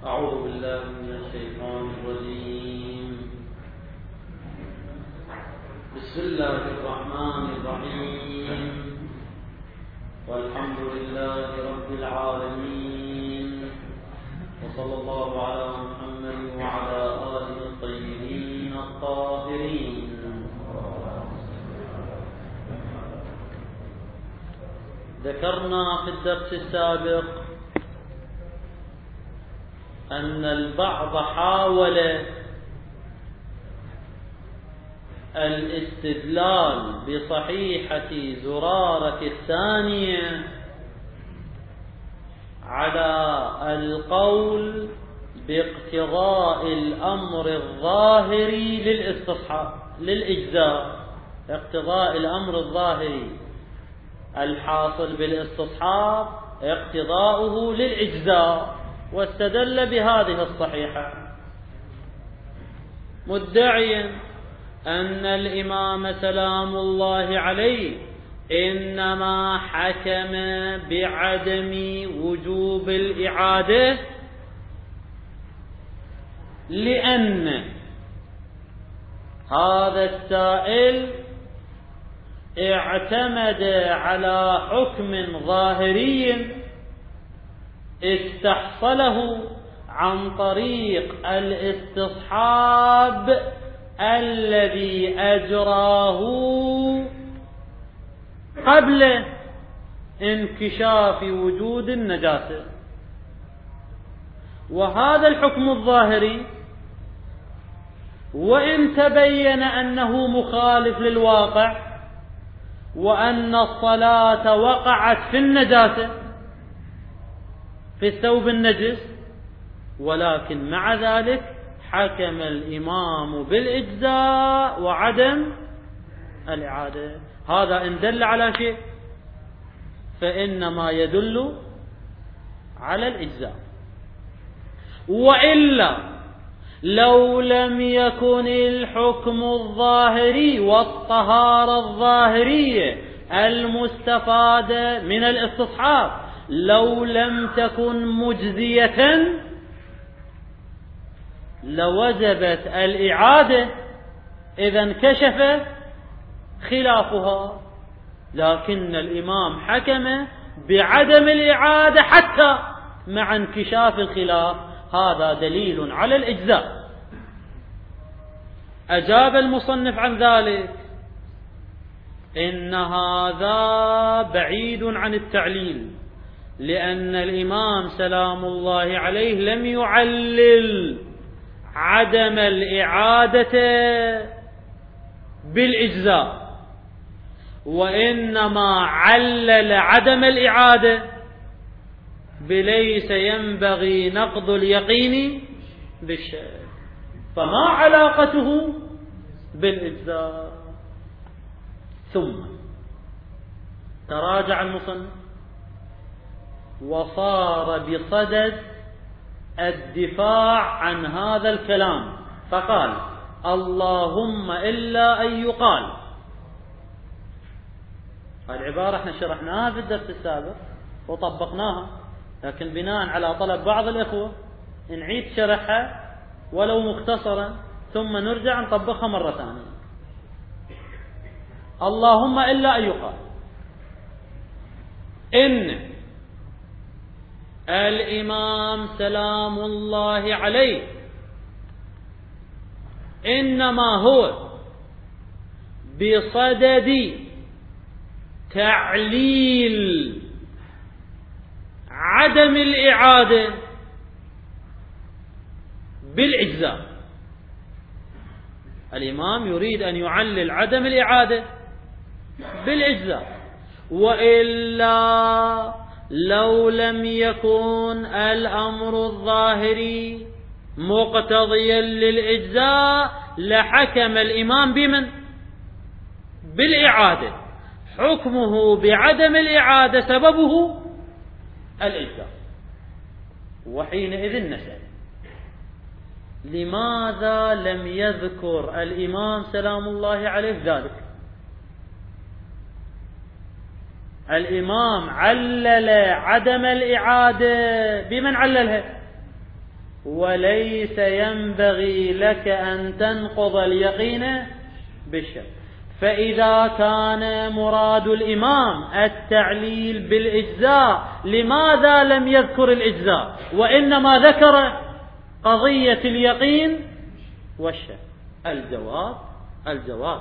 أعوذ بالله من الشيطان الرجيم. بسم الله الرحمن الرحيم. والحمد لله رب العالمين، وصلى الله على محمد وعلى آله الطيبين الطاهرين. ذكرنا في الدرس السابق أن البعض حاول الاستدلال بصحيحة زرارة الثانية على القول باقتضاء الأمر الظاهري للاستصحاب للإجزاء، اقتضاء الأمر الظاهري الحاصل بالاستصحاب اقتضاؤه للإجزاء، واستدل بهذه الصحيحة مدعيا أن الإمام سلام الله عليه إنما حكم بعدم وجوب الإعادة لأن هذا السائل اعتمد على حكم ظاهري استحصله عن طريق الاستصحاب الذي أجراه قبل انكشاف وجود النجاسة. وهذا الحكم الظاهري وإن تبين أنه مخالف للواقع وأن الصلاة وقعت في النجاسة في الثوب النجس، ولكن مع ذلك حكم الإمام بالإجزاء وعدم الإعادة. هذا إن دل على شيء فإنما يدل على الإجزاء، وإلا لو لم يكن الحكم الظاهري والطهارة الظاهرية المستفادة من الاستصحاب لو لم تكن مجزية لوجبت الإعادة إذا انكشف خلافها، لكن الإمام حكم بعدم الإعادة حتى مع انكشاف الخلاف. هذا دليل على الإجزاء. أجاب المصنف عن ذلك إن هذا بعيد عن التعليل، لأن الإمام سلام الله عليه لم يعلل عدم الإعادة بالإجزاء، وإنما علل عدم الإعادة بليس ينبغي نقض اليقين بالشك، فما علاقته بالإجزاء. ثم تراجع المصنف وصار بصدد الدفاع عن هذا الكلام، فقال: اللهم إلا أن يقال. العبارة احنا شرحناها في الدرس السابق وطبقناها، لكن بناء على طلب بعض الإخوة نعيد شرحها ولو مختصرا ثم نرجع نطبقها مرة ثانية. اللهم إلا أن يقال إن الإمام سلام الله عليه إنما هو بصدد تعليل عدم الإعادة بالإجزاء. الإمام يريد أن يعلل عدم الإعادة بالإجزاء، وإلا لو لم يكن الأمر الظاهري مقتضيا للإجزاء لحكم الإمام بمن؟ بالإعادة. حكمه بعدم الإعادة سببه الإجزاء. وحينئذ نسأل: لماذا لم يذكر الإمام سلام الله عليه ذلك؟ الإمام علل عدم الإعادة بمن عللها؟ وليس ينبغي لك أن تنقض اليقين بالشك. فإذا كان مراد الإمام التعليل بالإجزاء، لماذا لم يذكر الإجزاء وإنما ذكر قضية اليقين والشك؟ الجواب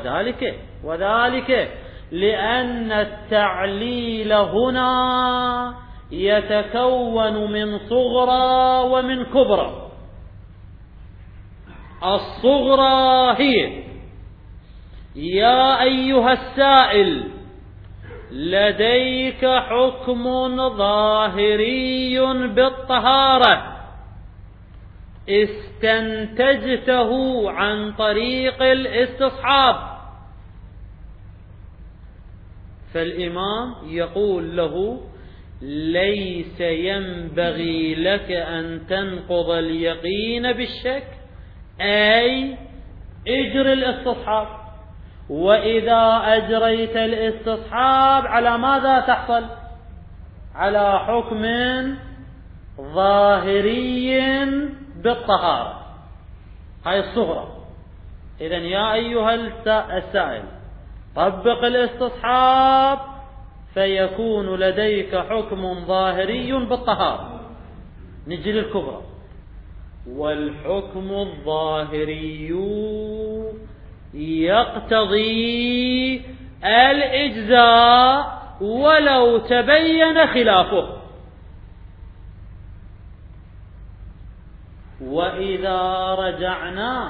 وذلك لأن التعليل هنا يتكون من صغرى ومن كبرى. الصغرى هي: يا أيها السائل، لديك حكم ظاهري بالطهارة استنتجته عن طريق الاستصحاب. فالإمام يقول له: ليس ينبغي لك أن تنقض اليقين بالشك، أي اجر الاستصحاب. وإذا أجريت الاستصحاب على ماذا تحصل؟ على حكم ظاهري بالطهارة، هاي الصغرى. إذن يا أيها السائل، طبق الاستصحاب فيكون لديك حكم ظاهري بالطهارة. نجي للكبرى: والحكم الظاهري يقتضي الإجزاء ولو تبين خلافه. وإذا رجعنا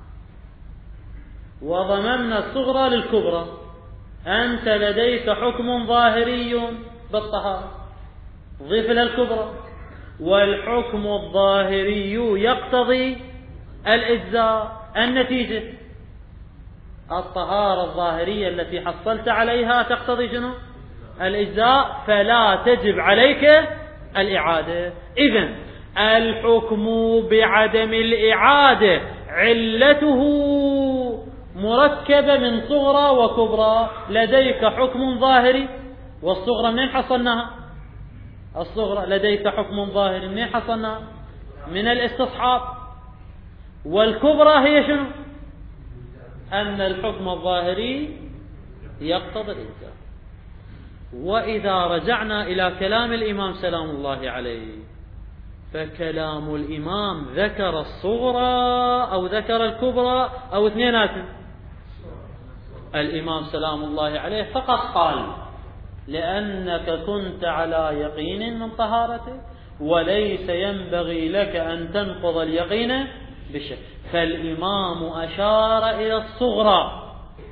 وضممنا الصغرى للكبرى، أنت لديك حكم ظاهري بالطهارة، ضيف إلى الكبرى: والحكم الظاهري يقتضي الإجزاء. النتيجة: الطهارة الظاهرية التي حصلت عليها تقتضي شنو؟ الإجزاء، فلا تجب عليك الإعادة. إذن الحكم بعدم الإعادة علته مركبة من صغرى وكبرى. لديك حكم ظاهري، والصغرى منين حصلناها؟ الصغرى لديك حكم ظاهري منين حصلناها؟ من الاستصحاب. والكبرى هي شنو؟ أن الحكم الظاهري يقتضي الإجزاء. وإذا رجعنا إلى كلام الإمام سلام الله عليه، فكلام الإمام ذكر الصغرى أو ذكر الكبرى أو اثنيناتهم؟ الإمام سلام الله عليه فقط قال: لأنك كنت على يقين من طهارته، وليس ينبغي لك أن تنقض اليقين بالشك. فالإمام أشار إلى الصغرى،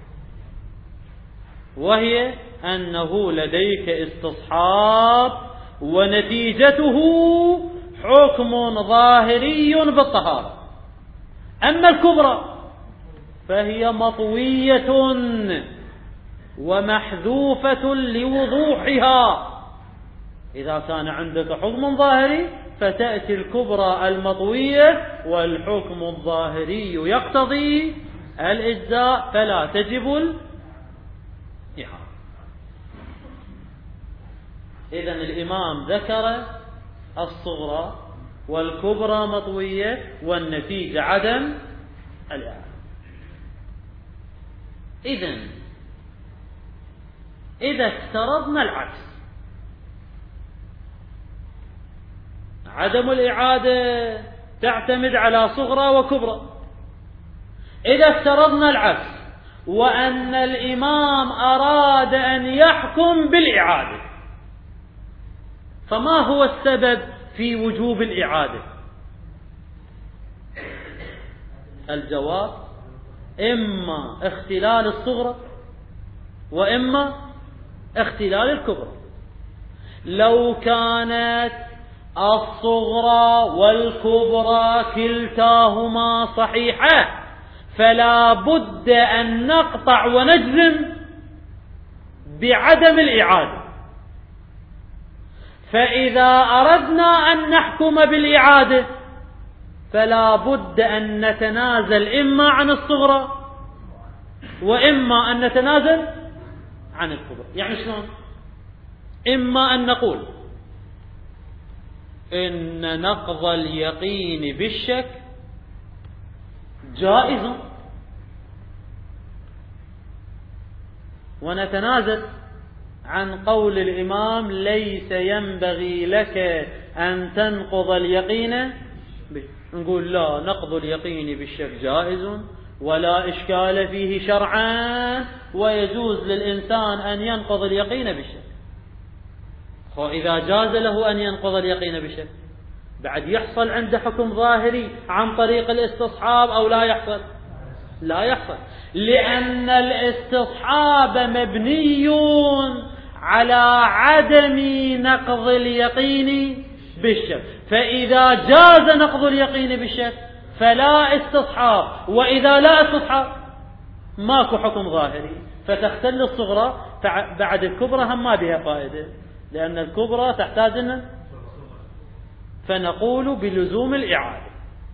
وهي أنه لديك استصحاب ونتيجته حكم ظاهري بالطهارة. أما الكبرى فهي مطوية ومحذوفة لوضوحها. إذا كان عندك حكم ظاهري فتأتي الكبرى المطوية، والحكم الظاهري يقتضي الإجزاء فلا تجب الإعادة. إذن الإمام ذكر الصغرى والكبرى مطوية، والنتيجة عدم الإعادة. إذا افترضنا العكس، عدم الإعادة تعتمد على صغرى وكبرى. إذا افترضنا العكس وأن الإمام أراد أن يحكم بالإعادة، فما هو السبب في وجوب الإعادة؟ الجواب: إما اختلال الصغرى وإما اختلال الكبرى. لو كانت الصغرى والكبرى كلتاهما صحيحة فلا بد أن نقطع ونجزم بعدم الإعادة. فإذا أردنا أن نحكم بالإعادة فلا بد أن نتنازل إما عن الصغرى وإما أن نتنازل عن الكبرى. يعني شلون؟ إما أن نقول إن نقض اليقين بالشك جائز، ونتنازل عن قول الإمام ليس ينبغي لك أن تنقض اليقين، نقول لا، نقض اليقين بالشك جائز ولا إشكال فيه شرعا، ويجوز للإنسان أن ينقض اليقين بالشك. وإذا جاز له أن ينقض اليقين بالشك بعد يحصل عنده حكم ظاهري عن طريق الاستصحاب أو لا يحصل؟ لا يحصل، لأن الاستصحاب مبني على عدم نقض اليقين بالشك، فإذا جاز نقض اليقين بالشك فلا استصحاب، وإذا لا استصحاب ماكو حكم ظاهري، فتختل الصغرى. بعد الكبرى هم ما بها فائدة، لأن الكبرى تحتاج لنا، فنقول بلزوم الإعادة.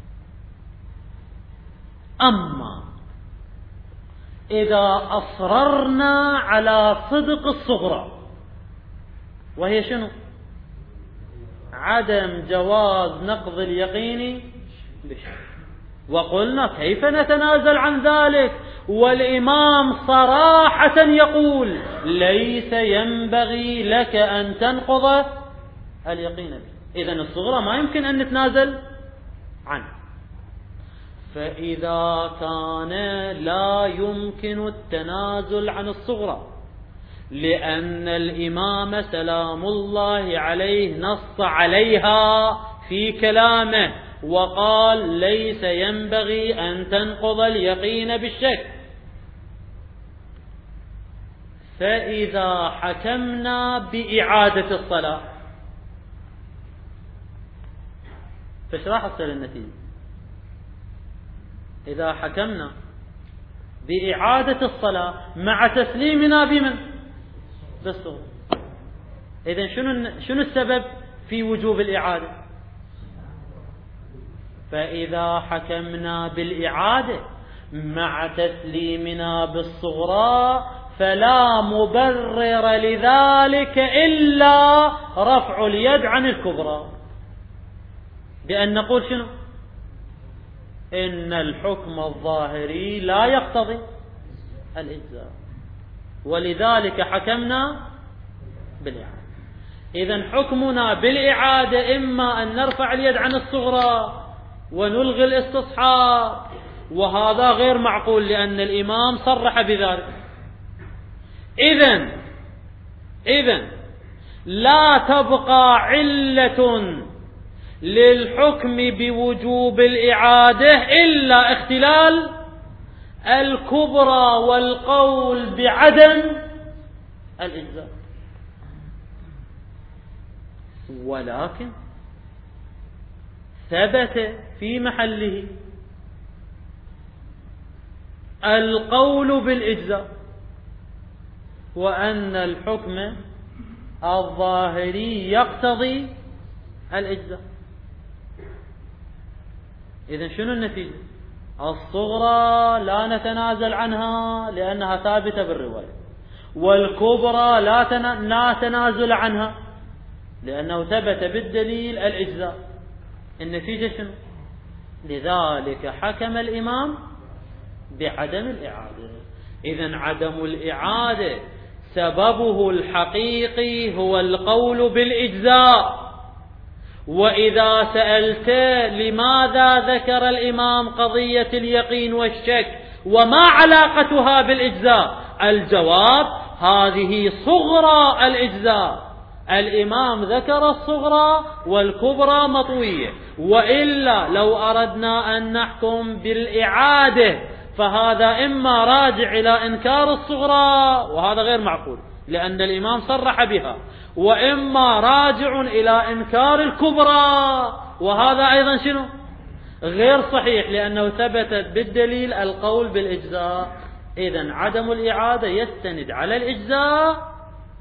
أما إذا أصررنا على صدق الصغرى، وهي شنو؟ عدم جواز نقض اليقين بالشك، وقلنا كيف نتنازل عن ذلك والإمام صراحة يقول ليس ينبغي لك أن تنقض اليقين به. إذن الصغرى ما يمكن أن نتنازل عنه. فإذا كان لا يمكن التنازل عن الصغرى لأن الإمام سلام الله عليه نص عليها في كلامه وقال ليس ينبغي أن تنقض اليقين بالشك، فإذا حكمنا بإعادة الصلاة فايش راح تصير النتيجة؟ إذا حكمنا بإعادة الصلاة مع تسليمنا بمن؟ بالصغرى. إذن شنو السبب في وجوب الإعادة؟ فإذا حكمنا بالإعادة مع تسليمنا بالصغرى فلا مبرر لذلك إلا رفع اليد عن الكبرى، بأن نقول شنو؟ إن الحكم الظاهري لا يقتضي الإجزاء، ولذلك حكمنا بالإعادة. إذن حكمنا بالإعادة إما أن نرفع اليد عن الصغرى ونلغي الاستصحاب، وهذا غير معقول لأن الإمام صرح بذلك. إذن لا تبقى علة للحكم بوجوب الإعادة إلا اختلال الكبرى والقول بعدم الإجزاء. ولكن ثبت في محله القول بالإجزاء، وأن الحكم الظاهري يقتضي الإجزاء. إذن شنو النتيجة؟ الصغرى لا نتنازل عنها لأنها ثابتة بالرواية، والكبرى لا تنازل عنها لأنه ثبت بالدليل الإجزاء. النتيجة شنو؟ لذلك حكم الإمام بعدم الإعادة. إذن عدم الإعادة سببه الحقيقي هو القول بالإجزاء. وإذا سألت لماذا ذكر الإمام قضية اليقين والشك وما علاقتها بالإجزاء، الجواب هذه صغرى الإجزاء، الإمام ذكر الصغرى والكبرى مطوية، وإلا لو أردنا أن نحكم بالإعادة فهذا إما راجع إلى إنكار الصغرى، وهذا غير معقول لأن الإمام صرح بها، وإما راجع إلى إنكار الكبرى، وهذا أيضا شنو؟ غير صحيح لأنه ثبتت بالدليل القول بالإجزاء. إذن عدم الإعادة يستند على الإجزاء،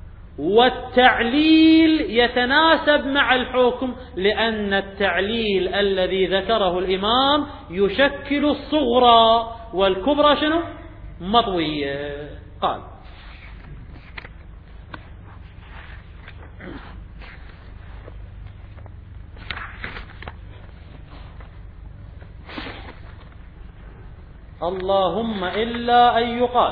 والتعليل يتناسب مع الحكم لأن التعليل الذي ذكره الإمام يشكل الصغرى والكبرى شنو؟ مطوية. قال اللهم إلا أن يقال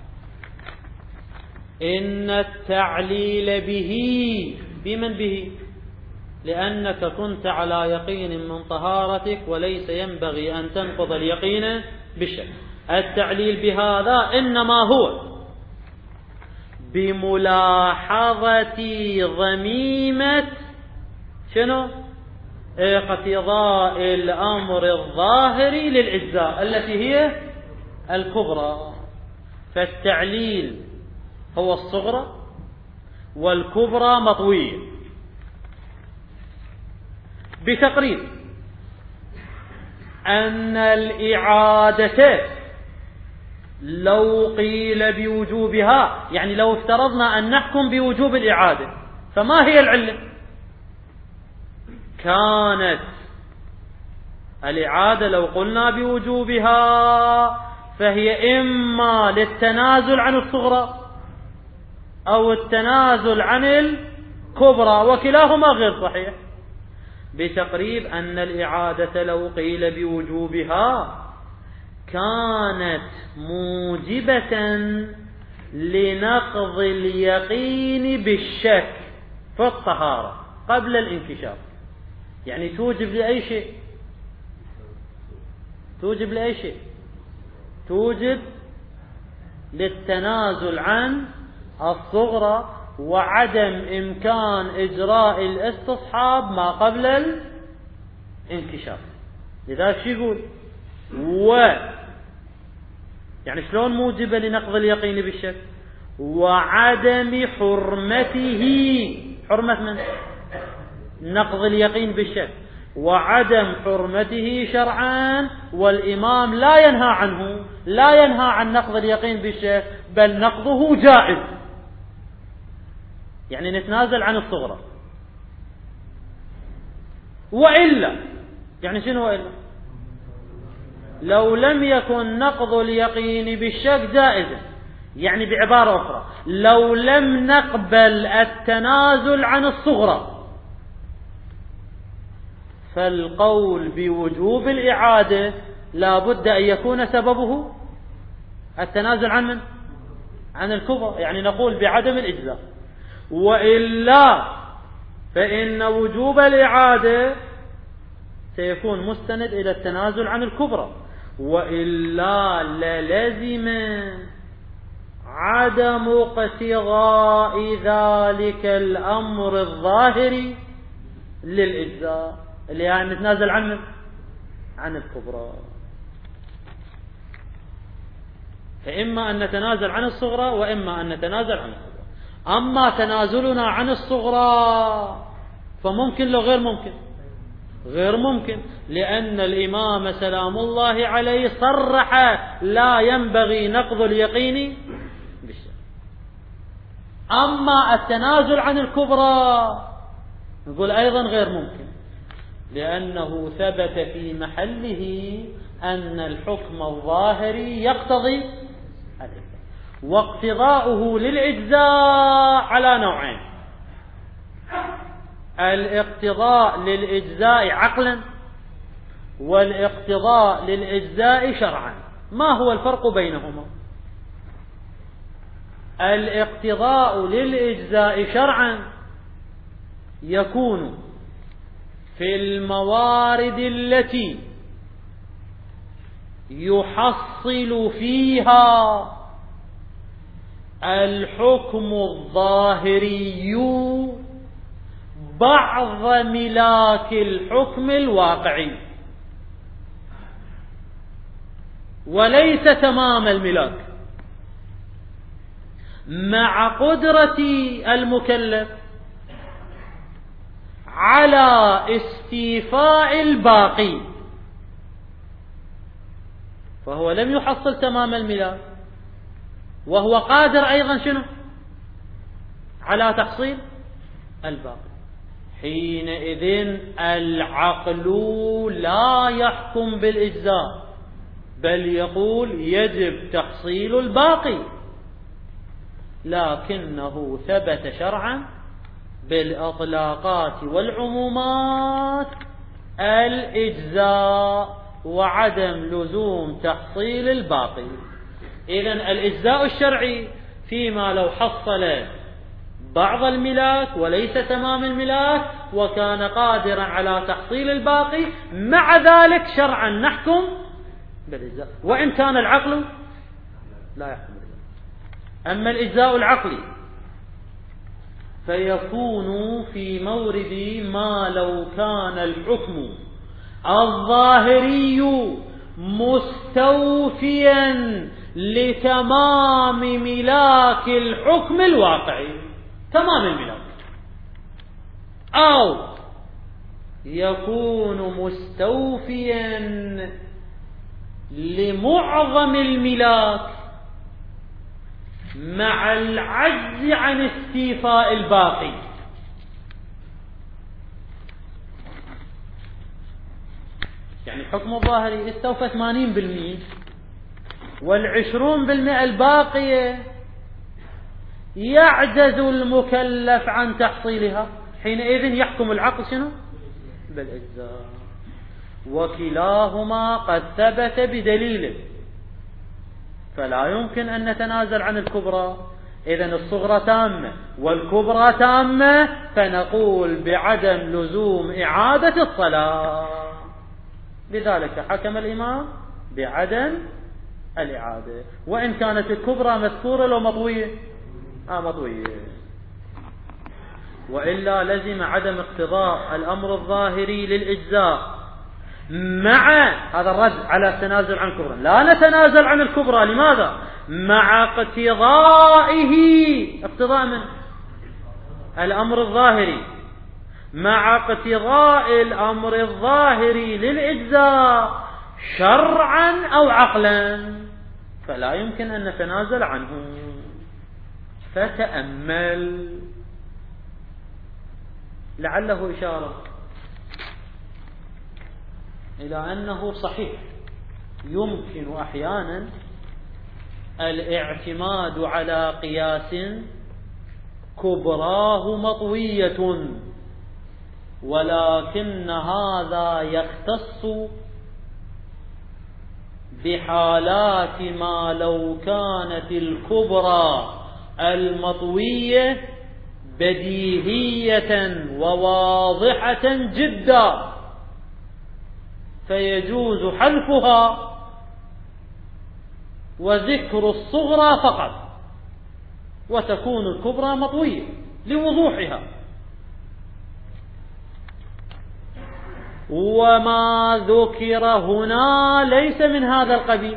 إن التعليل به بمن به، لأنك كنت على يقين من طهارتك وليس ينبغي أن تنقض اليقين بالشك. التعليل بهذا إنما هو بملاحظة ضميمة شنو؟ اقتضاء الأمر الظاهري للإجزاء التي هي الكبرى. فالتعليل هو الصغرى والكبرى مطوية. بتقريب أن الإعادة لو قيل بوجوبها، يعني لو افترضنا أن نحكم بوجوب الإعادة، فما هي العلة؟ كانت الإعادة لو قلنا بوجوبها فهي إما للتنازل عن الصغرى أو التنازل عن الكبرى، وكلاهما غير صحيح. بتقريب أن الإعادة لو قيل بوجوبها كانت موجبة لنقض اليقين بالشك في الطهارة قبل الانكشاف. يعني توجب لأي شيء، توجب لأي شيء، توجب للتنازل عن الصغرى وعدم إمكان إجراء الاستصحاب ما قبل الانكشاف. لذا شو يقول؟ يعني شلون موجبة لنقض اليقين بالشك؟ وعدم حرمته، حرمة من؟ نقض اليقين بالشك، وعدم حرمته شرعا. والإمام لا ينهى عنه، لا ينهى عن نقض اليقين بالشك، بل نقضه جائز. يعني نتنازل عن الصغرى. وإلا يعني شنو وإلا؟ لو لم يكن نقض اليقين بالشك جائزا، يعني بعبارة أخرى لو لم نقبل التنازل عن الصغرى، فالقول بوجوب الإعادة لا بد أن يكون سببه التنازل عن من؟ عن الكبرى، يعني نقول بعدم الإجزاء. وإلا فإن وجوب الإعادة سيكون مستند إلى التنازل عن الكبرى، وإلا للزم عدم اقتضاء ذلك الأمر الظاهري للإجزاء، اللي يعني نتنازل عن الكبرى. فإما أن نتنازل عن الصغرى وإما أن نتنازل عن الكبرى. أما تنازلنا عن الصغرى فممكن لو غير ممكن، غير ممكن، لأن الإمام سلام الله عليه صرح لا ينبغي نقض اليقين بالشك. أما التنازل عن الكبرى نقول أيضا غير ممكن، لأنه ثبت في محله أن الحكم الظاهري يقتضي الإجزاء، واقتضاؤه للإجزاء على نوعين: الاقتضاء للإجزاء عقلا والاقتضاء للإجزاء شرعا. ما هو الفرق بينهما؟ الاقتضاء للإجزاء شرعا يكون في الموارد التي يحصل فيها الحكم الظاهري بعض ملاك الحكم الواقعي وليس تمام الملاك، مع قدرة المكلف على استيفاء الباقي، فهو لم يحصل تمام الملاك وهو قادر أيضا شنو؟ على تحصيل الباقي. حينئذ العقل لا يحكم بالإجزاء، بل يقول يجب تحصيل الباقي، لكنه ثبت شرعا بالإطلاقات والعمومات الإجزاء، وعدم لزوم تحصيل الباقي. إذن الإجزاء الشرعي فيما لو حصل بعض الملاك وليس تمام الملاك وكان قادرا على تحصيل الباقي، مع ذلك شرعا نحكم بالإجزاء وإن كان العقل لا يحكم بالإجزاء. أما الإجزاء العقلي فيكون في مورد ما لو كان الحكم الظاهري مستوفيا لتمام ملاك الحكم الواقعي، تمام الملاك، أو يكون مستوفيا لمعظم الملاك مع العجز عن استيفاء الباقي. يعني الحكم الظاهري استوفى 80% وال20% الباقية يعجز المكلف عن تحصيلها، حينئذ يحكم العقل شنو؟ بالإجزاء. وكلاهما قد ثبت بدليله، فلا يمكن أن نتنازل عن الكبرى. إذن الصغرى تامة والكبرى تامة، فنقول بعدم لزوم إعادة الصلاة. لذلك حكم الإمام بعدم الإعادة، وإن كانت الكبرى مذكورة لو مطوية مطوية، وإلا لزم عدم اقتضاء الأمر الظاهري للإجزاء مع هذا الرد على التنازل عن الكبرى. لا نتنازل عن الكبرى، لماذا؟ مع اقتضائه، اقتضاء من الأمر الظاهري، مع اقتضاء الأمر الظاهري للإجزاء شرعا أو عقلا، فلا يمكن أن نتنازل عنه. فتأمل، لعله إشارة إلى أنه صحيح يمكن أحيانا الاعتماد على قياس كبراه مطوية، ولكن هذا يختص بحالات ما لو كانت الكبرى المطوية بديهية وواضحة جدا فيجوز حذفها وذكر الصغرى فقط، وتكون الكبرى مطوية لوضوحها. وما ذكر هنا ليس من هذا القبيل،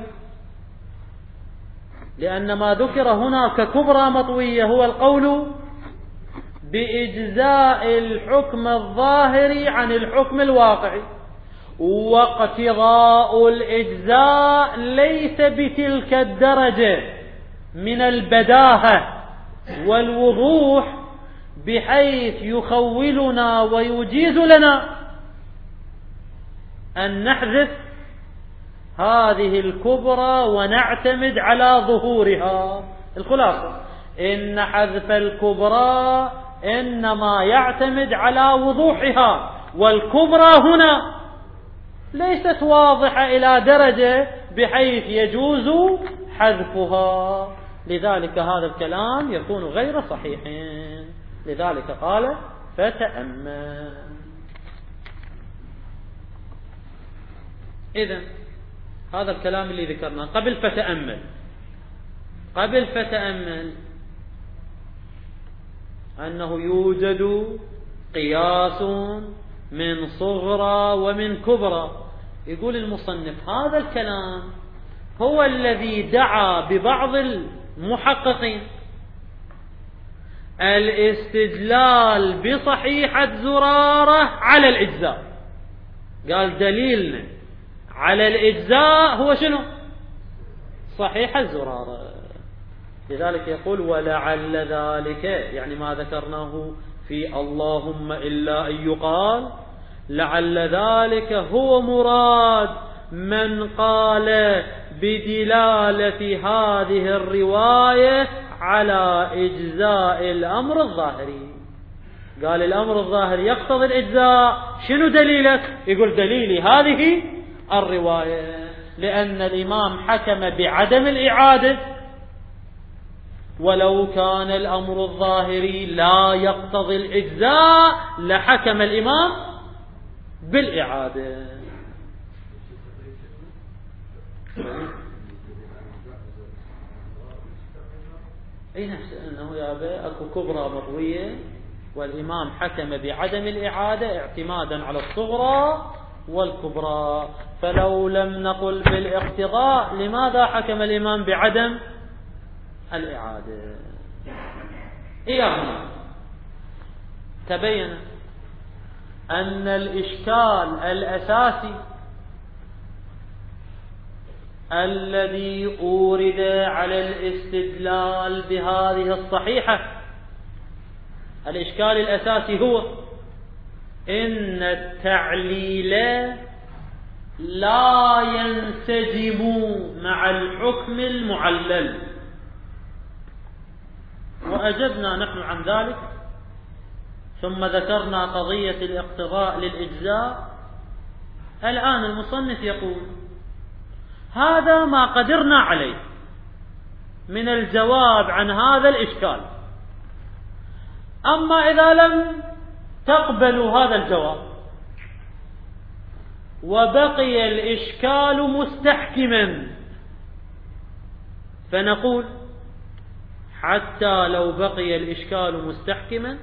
لأن ما ذكر هنا ككبرى مطوية هو القول بإجزاء الحكم الظاهري عن الحكم الواقعي، واقتضاء الإجزاء ليس بتلك الدرجة من البداهة والوضوح بحيث يخولنا ويجيز لنا أن نحذف هذه الكبرى ونعتمد على ظهورها. الخلاصة إن حذف الكبرى إنما يعتمد على وضوحها، والكبرى هنا ليست واضحة إلى درجة بحيث يجوز حذفها، لذلك هذا الكلام يكون غير صحيح. لذلك قال فتأمل. إذن هذا الكلام اللي ذكرناه قبل فتأمل، قبل فتأمل أنه يوجد قياس من صغرى ومن كبرى. يقول المصنف هذا الكلام هو الذي دعا ببعض المحققين الاستدلال بصحيحة زرارة على الإجزاء. قال دليلنا على الإجزاء هو شنو؟ صحيحة زرارة. لذلك يقول ولعل ذلك، يعني ما ذكرناه في اللهم إلا أن يقال، لعل ذلك هو مراد من قال بدلالة هذه الرواية على إجزاء الأمر الظاهري. قال الأمر الظاهري يقتضي الإجزاء، شنو دليلك؟ يقول دليلي هذه الرواية، لأن الإمام حكم بعدم الإعادة، ولو كان الأمر الظاهري لا يقتضي الإجزاء لحكم الإمام بالإعادة. أي نفس أنه يا أبي أكو كبرى مروية والإمام حكم بعدم الإعادة اعتمادا على الصغرى والكبرى، فلو لم نقل بالاقتضاء لماذا حكم الإمام بعدم الإعادة؟ إلى هنا تبين أن الإشكال الأساسي الذي أورد على الاستدلال بهذه الصحيحة، الإشكال الأساسي هو إن التعليل لا ينسجم مع الحكم المعلل. وأجبنا نحن عن ذلك، ثم ذكرنا قضية الاقتضاء للإجزاء. الآن المصنف يقول هذا ما قدرنا عليه من الجواب عن هذا الإشكال، أما إذا لم تقبلوا هذا الجواب وبقي الإشكال مستحكما، فنقول حتى لو بقي الإشكال مستحكما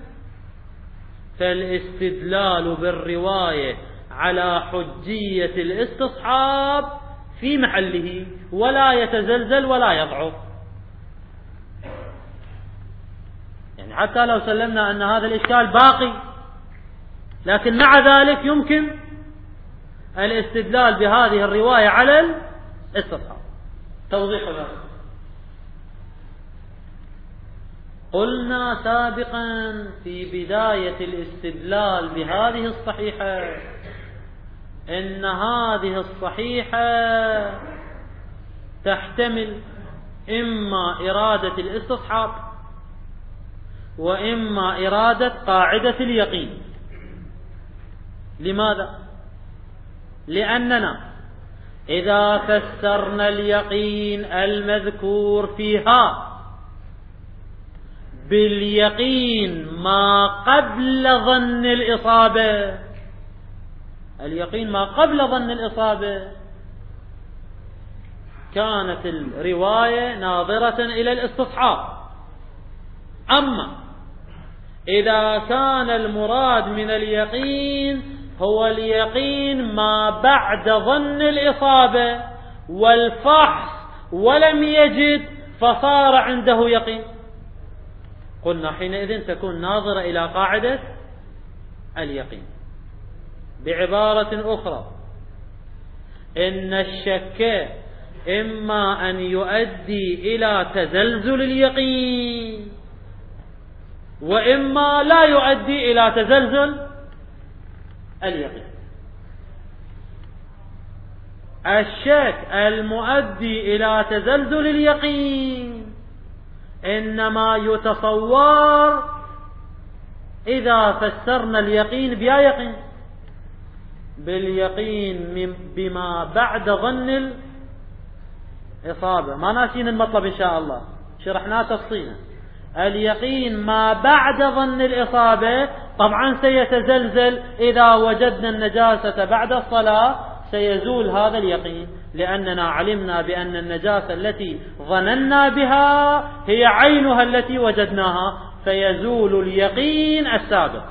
فالاستدلال بالرواية على حجية الاستصحاب في محله ولا يتزلزل ولا يضعف. يعني حتى لو سلمنا أن هذا الإشكال باقي، لكن مع ذلك يمكن الاستدلال بهذه الرواية على الاستصحاب. توضيح ذلك قلنا سابقا في بداية الاستدلال بهذه الصحيحة إن هذه الصحيحة تحتمل إما إرادة الاستصحاب وإما إرادة قاعدة اليقين. لماذا؟ لأننا إذا فسرنا اليقين المذكور فيها باليقين ما قبل ظن الإصابة، اليقين ما قبل ظن الإصابة، كانت الرواية ناظرة إلى الاستصحاب. أما إذا كان المراد من اليقين هو اليقين ما بعد ظن الإصابة والفحص ولم يجد فصار عنده يقين، قلنا حينئذ تكون ناظرة إلى قاعدة اليقين. بعبارة أخرى إن الشك إما أن يؤدي إلى تزلزل اليقين وإما لا يؤدي إلى تزلزل اليقين. الشك المؤدي إلى تزلزل اليقين إنما يتصور إذا فسرنا اليقين بأي يقين؟ باليقين بما بعد ظن الإصابة. ما ناسين المطلب إن شاء الله، شرحناه تفصيلا. اليقين ما بعد ظن الإصابة طبعا سيتزلزل إذا وجدنا النجاسة بعد الصلاة، سيزول هذا اليقين، لأننا علمنا بأن النجاسة التي ظننا بها هي عينها التي وجدناها، فيزول اليقين السابق.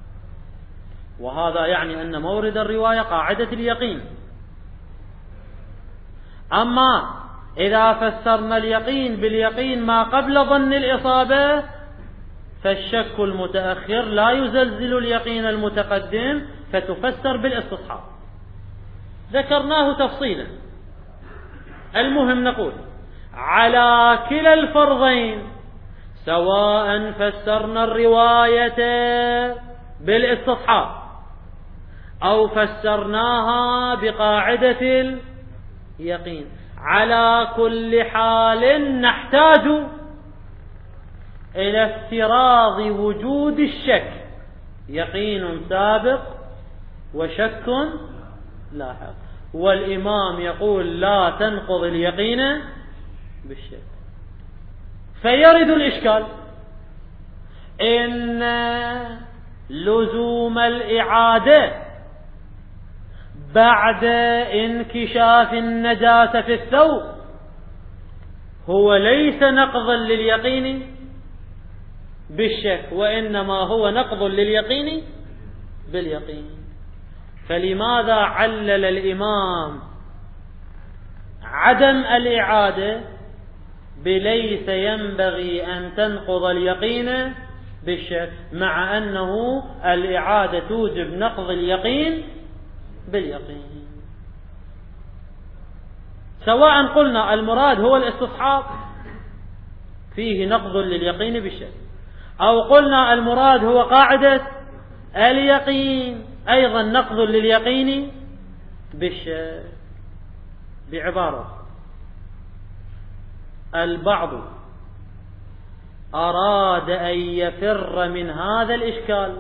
وهذا يعني أن مورد الرواية قاعدة اليقين. أما إذا فسرنا اليقين باليقين ما قبل ظن الإصابة فالشك المتأخر لا يزلزل اليقين المتقدم، فتفسر بالاستصحاب. ذكرناه تفصيلا. المهم نقول على كلا الفرضين سواء فسرنا الرواية بالاستصحاب أو فسرناها بقاعدة اليقين، على كل حال نحتاج إلى افتراض وجود الشك، يقين سابق وشك لاحق. والإمام يقول لا تنقض اليقين بالشك. فيرد الإشكال: إن لزوم الإعادة بعد انكشاف النجاسة في الثوب هو ليس نقضا لليقين بالشك، وإنما هو نقض لليقين باليقين. فلماذا علل الإمام عدم الإعادة بليس ينبغي أن تنقض اليقين بالشك، مع أنه الإعادة توجب نقض اليقين باليقين؟ سواء قلنا المراد هو الاستصحاب فيه نقض لليقين بالشك، أو قلنا المراد هو قاعدة اليقين أيضا نقض لليقين بالشك. بعبارة: البعض أراد أن يفر من هذا الإشكال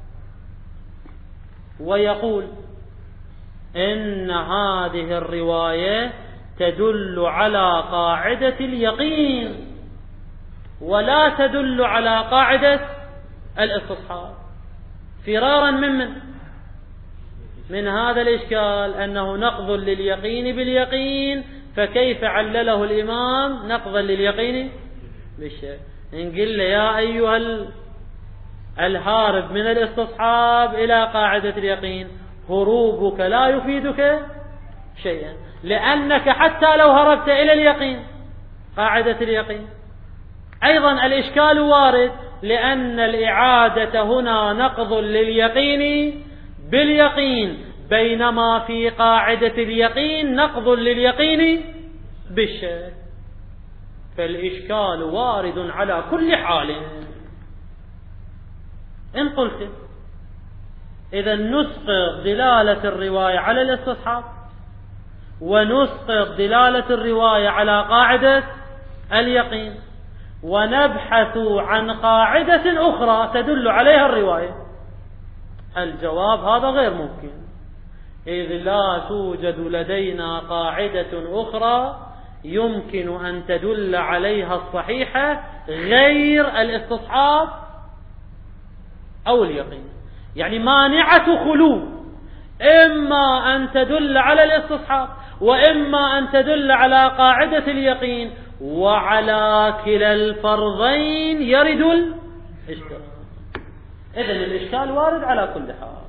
ويقول إن هذه الرواية تدل على قاعدة اليقين ولا تدل على قاعدة الاستصحاب، فرارا من هذا الإشكال أنه نقض لليقين باليقين. فكيف علله الإمام نقضا لليقين بالشك؟ إن قل يا أيها الهارب من الاستصحاب إلى قاعدة اليقين، هروبك لا يفيدك شيئا، لأنك حتى لو هربت إلى اليقين قاعدة اليقين أيضا الإشكال وارد، لأن الإعادة هنا نقض لليقين باليقين، بينما في قاعدة اليقين نقض لليقين بالشك. فالإشكال وارد على كل حال. إن قلت إذا نسقط دلالة الرواية على الاستصحاب ونسقط دلالة الرواية على قاعدة اليقين ونبحث عن قاعدة أخرى تدل عليها الرواية، الجواب هذا غير ممكن، إذ لا توجد لدينا قاعدة أخرى يمكن أن تدل عليها الصحيحة غير الاستصحاب أو اليقين. يعني مانعة خلو، إما أن تدل على الاستصحاب وإما أن تدل على قاعدة اليقين، وعلى كلا الفرضين يرد الإشكال. إذن الإشكال وارد على كل حال.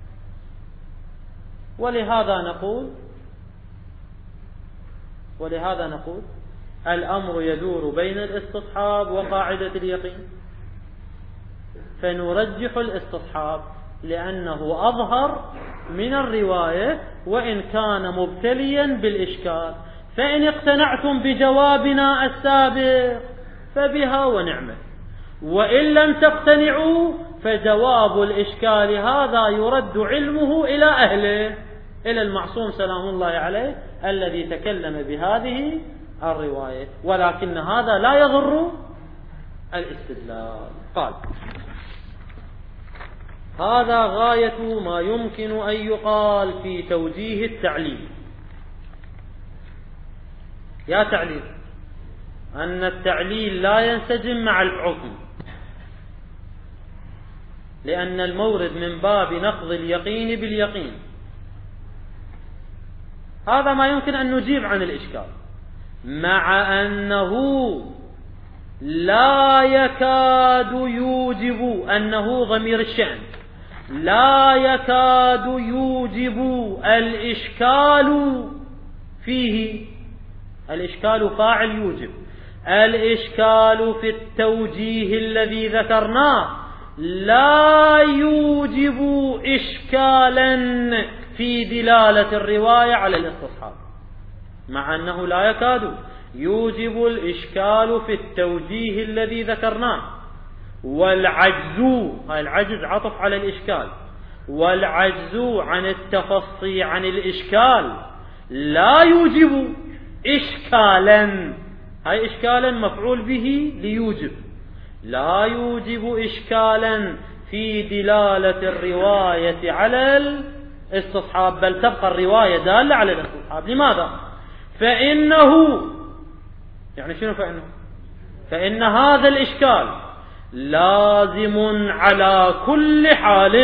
ولهذا نقول الأمر يدور بين الاستصحاب وقاعدة اليقين، فنرجح الاستصحاب لأنه أظهر من الرواية وإن كان مبتليا بالإشكال. فإن اقتنعتم بجوابنا السابق فبها ونعمة، وإن لم تقتنعوا فجواب الإشكال هذا يرد علمه إلى أهله، إلى المعصوم سلام الله عليه الذي تكلم بهذه الرواية، ولكن هذا لا يضر الاستدلال. قال: هذا غاية ما يمكن أن يقال في توجيه التعليل. يا تعليل أن التعليل لا ينسجم مع الحكم، لأن المورد من باب نقض اليقين باليقين. هذا ما يمكن أن نجيب عن الإشكال، مع أنه لا يكاد يوجب، أنه ضمير الشأن، لا يكاد يوجب الإشكال فيه. الإشكال فاعل يوجب، الإشكال في التوجيه الذي ذكرناه لا يوجب إشكالا في دلالة الرواية على الاستصحاب، مع أنه لا يكاد يوجب الإشكال في التوجيه الذي ذكرناه. والعجز، هاي العجز عطف على الإشكال، والعجز عن التفصي عن الإشكال لا يوجب إشكالا، هاي إشكالا مفعول به ليوجب، لا يوجب إشكالا في دلالة الرواية على الاستصحاب، بل تبقى الرواية دالة على الاستصحاب. لماذا؟ فإنه، يعني شنو فإن هذا الإشكال لازم على كل حال.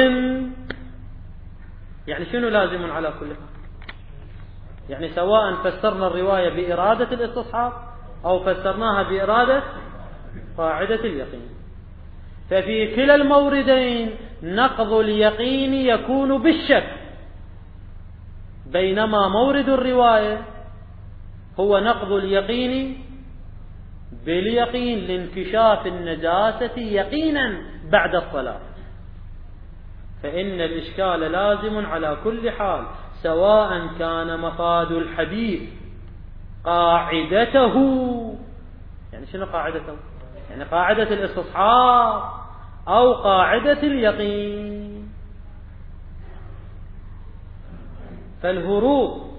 يعني شنو لازم على كل حال؟ يعني سواء فسرنا الرواية بإرادة الاستصحاب أو فسرناها بإرادة قاعدة اليقين، ففي كلا الموردين نقض اليقين يكون بالشك، بينما مورد الرواية هو نقض اليقين باليقين لانكشاف النجاسة يقينا بعد الصلاة. فإن الإشكال لازم على كل حال، سواء كان مفاد الحديث قاعدته، يعني شنو قاعدته؟ يعني قاعدة الاستصحاب أو قاعدة اليقين. فالهروب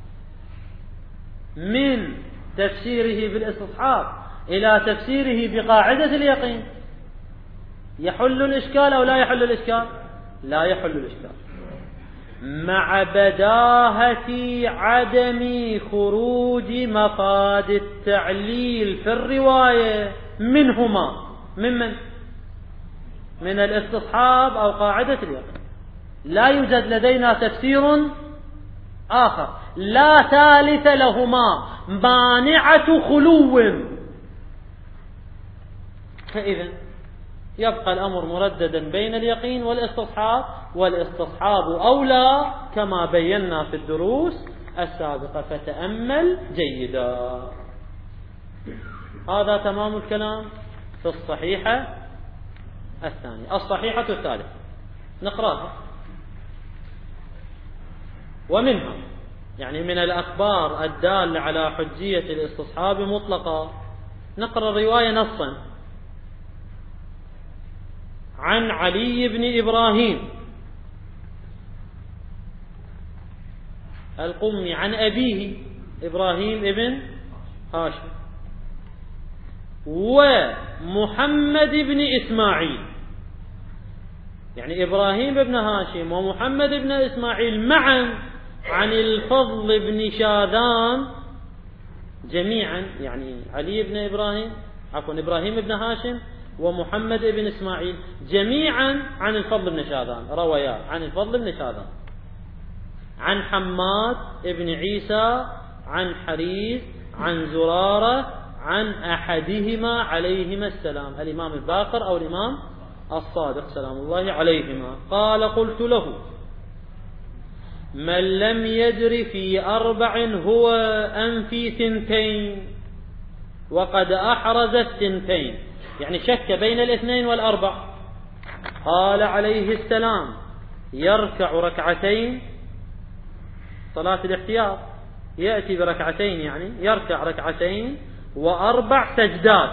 من تفسيره بالاستصحاب إلى تفسيره بقاعدة اليقين يحل الإشكال أو لا يحل الإشكال؟ لا يحل الإشكال، مع بداهة عدم خروج مفاد التعليل في الرواية منهما، من الاستصحاب أو قاعدة اليقين. لا يوجد لدينا تفسير آخر، لا ثالث لهما، مانعة خلو. فإذا يبقى الأمر مرددا بين اليقين والاستصحاب، والاستصحاب أولى كما بينا في الدروس السابقة، فتأمل جيدا. هذا تمام الكلام في الصحيحة الثانية. الصحيحة الثالثة نقرأها، ومنها يعني من الأخبار الدالة على حجية الاستصحاب مطلقا، نقرأ الرواية نصا عن علي بن إبراهيم القمي عن أبيه إبراهيم ابن هاشم ومحمد بن إسماعيل، يعني إبراهيم بن هاشم ومحمد بن إسماعيل معا عن الفضل بن شاذان جميعا، يعني علي بن إبراهيم إبراهيم بن هاشم ومحمد بن إسماعيل جميعا عن الفضل بن شاذان، رويا عن الفضل بن شاذان عن حماد بن عيسى عن حريث عن زرارة عن أحدهما عليهما السلام، الإمام الباقر أو الإمام الصادق سلام الله عليهما، قال: قلت له: من لم يدر في 4 هو أم في 2؟ وقد أحرز 2، يعني شك بين 2 و4. قال عليه السلام: يركع 2 صلاة الاحتياط، يأتي ب2، يعني يركع 2 و4 سجدات.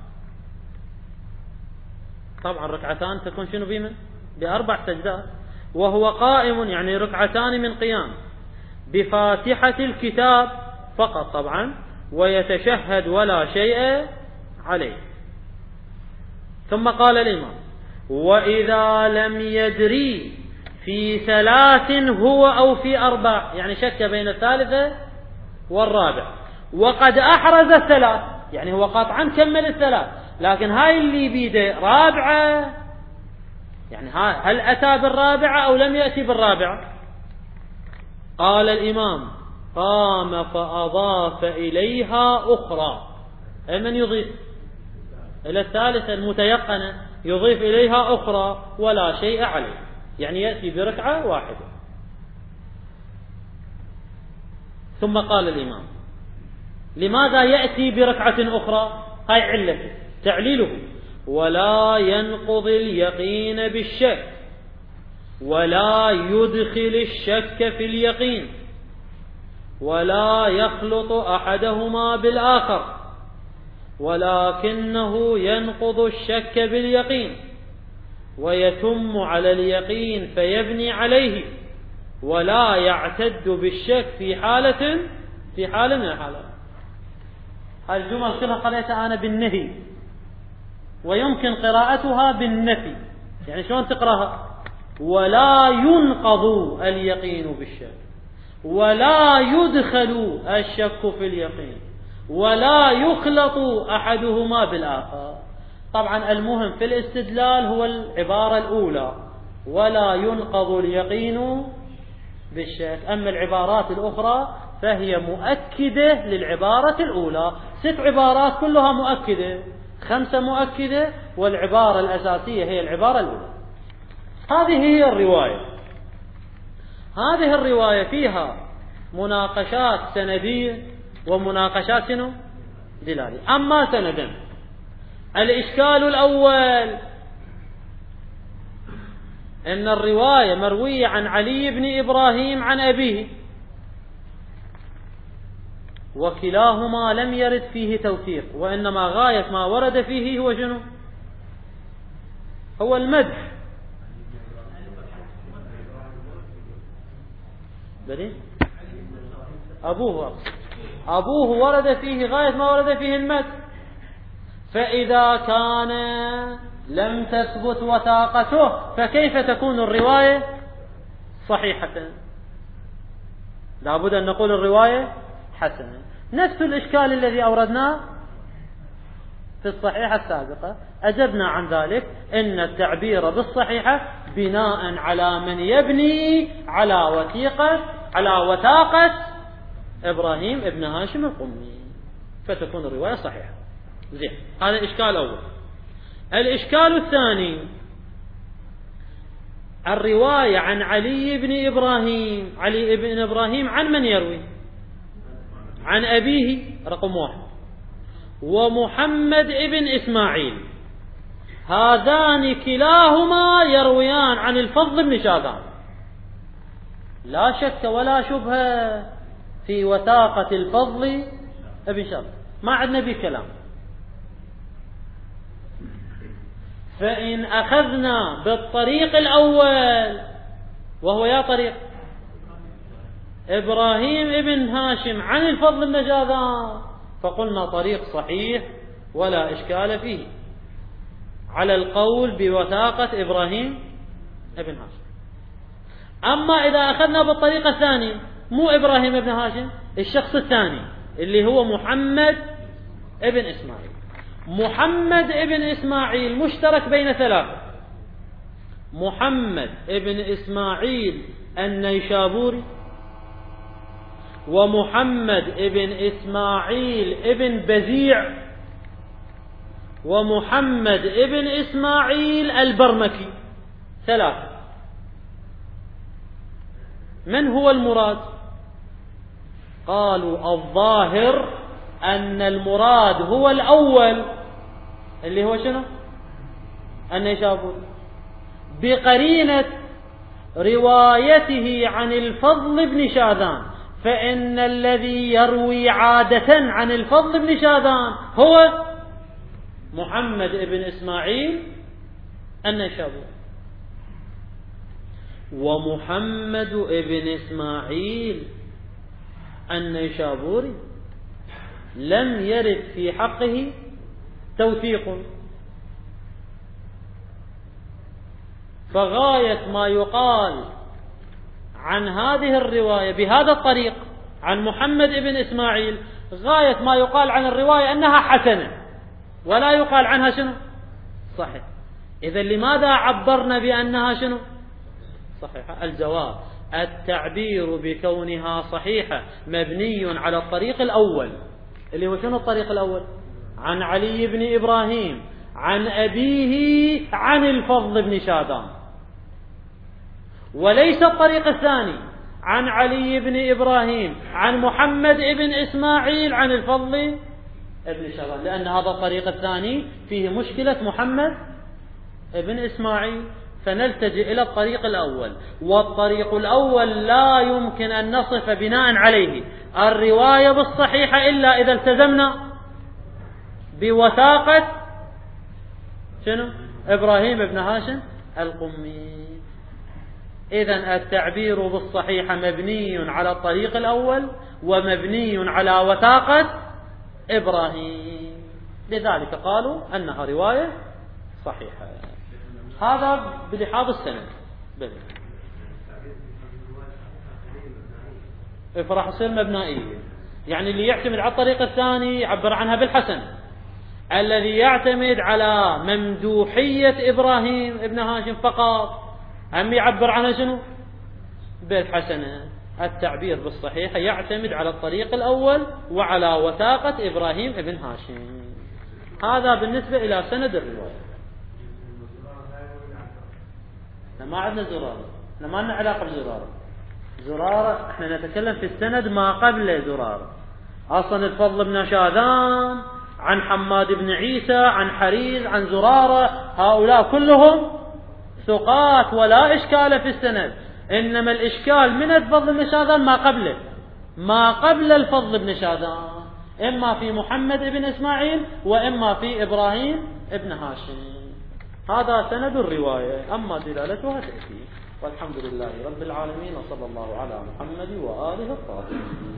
طبعا 2 تكون شنو بمن؟ ب4 سجدات، وهو قائم، يعني 2 من قيام، بفاتحة الكتاب فقط طبعا، ويتشهد ولا شيء عليه. ثم قال الإمام: وإذا لم يدري في 3 هو أو في 4، يعني شك بين 3 و4، وقد أحرز 3، يعني هو قاطعا كمل 3، لكن هاي اللي بيده 4، يعني هل أتى بال4 أو لم يأتي بال4؟ قال الإمام: قام فأضاف إليها أخرى، أي من يضيف إلى 3 المتيقنة، يضيف إليها أخرى ولا شيء عليه، يعني يأتي ب1 واحدة. ثم قال الإمام: لماذا يأتي ب1 أخرى؟ هاي علته تعليله: ولا ينقض اليقين بالشك، ولا يدخل الشك في اليقين، ولا يخلط أحدهما بالآخر، ولكنه ينقض الشك باليقين، ويتم على اليقين فيبني عليه، ولا يعتد بالشك في حالة من الحالات. هذه الجمل كلها قرأتها أنا بالنهي، ويمكن قراءتها بالنفي. يعني شلون تقرأها؟ ولا ينقض اليقين بالشك، ولا يدخل الشك في اليقين، ولا يخلط أحدهما بالآخر. طبعا المهم في الاستدلال هو العبارة الأولى، ولا ينقض اليقين بالشك. أما العبارات الأخرى فهي مؤكدة للعبارة الأولى. 6 عبارات كلها مؤكدة، 5 مؤكدة، والعبارة الأساسية هي العبارة الأولى. هذه هي الرواية. هذه الرواية فيها مناقشات سندية ومناقشات دلالية. أما سندا، الإشكال الأول أن الرواية مروية عن علي بن إبراهيم عن أبيه، وكلاهما لم يرد فيه توثيق، وإنما غاية ما ورد فيه هو شنو؟ هو المدح. أبوه ورد فيه غاية ما ورد فيه المدح. فإذا كان لم تثبت وثاقته فكيف تكون الرواية صحيحة؟ لابد أن نقول الرواية حسنة. نفس الإشكال الذي أوردناه في الصحيحة السابقة، أجبنا عن ذلك إن التعبير بالصحيحة بناء على من يبني على وثاقة إبراهيم ابن هاشم القمي، فتكون الرواية صحيحة. زين، هذا الإشكال الأول. الإشكال الثاني، الرواية عن علي بن إبراهيم عن من يروي؟ عن أبيه رقم 1، ومحمد ابن إسماعيل، هذان كلاهما يرويان عن الفضل بن شاذان. لا شك ولا شبهة في وثاقة الفضل بن شاذان، ما عندنا به كلام. فإن أخذنا بالطريق الأول وهو يا طريق إبراهيم ابن هاشم عن الفضل بن شاذان، فقلنا طريق صحيح ولا إشكال فيه على القول بوثاقة إبراهيم ابن هاشم. أما إذا أخذنا بالطريقة الثانية، مو إبراهيم ابن هاشم، الشخص الثاني اللي هو محمد ابن إسماعيل. محمد ابن إسماعيل مشترك بين 3، محمد ابن إسماعيل النيشابوري، ومحمد ابن إسماعيل ابن بزيع، ومحمد ابن إسماعيل البرمكي. 3. من هو المراد؟ قالوا الظاهر أن المراد هو الأول اللي هو شنو؟ النيشابوري، بقرينة روايته عن الفضل بن شاذان، فإن الذي يروي عادة عن الفضل بن شاذان هو محمد ابن إسماعيل النيشابوري. ومحمد ابن إسماعيل النيشابوري لم يرد في حقه توثيق، فغاية ما يقال عن هذه الرواية بهذا الطريق عن محمد ابن إسماعيل، غاية ما يقال عن الرواية أنها حسنة، ولا يقال عنها شنو؟ صحيح. إذا لماذا عبرنا بأنها شنو؟ صحيحة. الجواب: التعبير بكونها صحيحة مبني على الطريق الأول، اللي هو شنو الطريق الأول؟ عن علي بن إبراهيم عن أبيه عن الفضل بن شاذان، وليس الطريق الثاني عن علي بن إبراهيم عن محمد بن إسماعيل عن الفضل بن شاذان، لأن هذا الطريق الثاني فيه مشكلة محمد بن إسماعيل، فنلتجئ إلى الطريق الأول. والطريق الأول لا يمكن أن نصف بناء عليه الرواية بالصحيحة إلا إذا التزمنا بوثاقة شنو؟ إبراهيم بن هاشم القمي. إذن التعبير بالصحيحة مبني على الطريق الأول ومبني على وثاقة إبراهيم، لذلك قالوا أنها رواية صحيحة. هذا بلحاظ السند. بل فراح يصير مبنائية. يعني اللي يعتمد على الطريق الثاني يعبر عنها بالحسن، الذي يعتمد على ممدوحية إبراهيم ابن هاشم فقط هم يعبر عنها شنو؟ بالحسنة. التعبير بالصحيح يعتمد على الطريق الأول وعلى وثاقة إبراهيم ابن هاشم. هذا بالنسبة إلى سند الرواية. ما عندنا زرارة، ما لنا علاقة بزرارة. زرارة احنا نتكلم في السند ما قبل زرارة. أصلا الفضل بن شاذان عن حماد بن عيسى عن حريز عن زرارة، هؤلاء كلهم ثقات ولا إشكال في السند. إنما الإشكال من الفضل بن شاذان ما قبله، ما قبل الفضل بن شاذان، إما في محمد بن إسماعيل وإما في إبراهيم ابن هاشم. هذا سند الرواية، أما دلالتها تأتي. والحمد لله رب العالمين، وصلى الله على محمد وآله الطاهرين.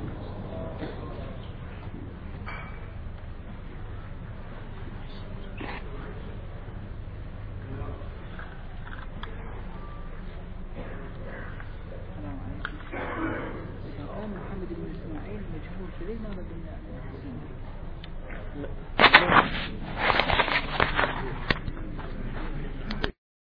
محمد بن إسماعيل مجهول كذي ما بدنا